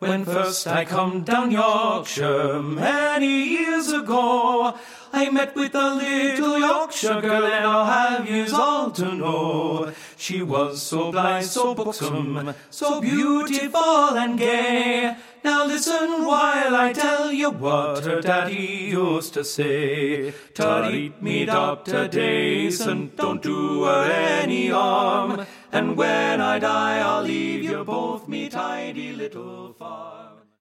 When first I come down Yorkshire, many years ago, I met with a little Yorkshire girl, and I'll have yous all to know. She was so blithe, so buxom, so beautiful and gay. Now listen while I tell you what her daddy used to say. Tarit me Dr. Dayson, don't do her any harm, and when I die I'll leave you both me tidy little farm.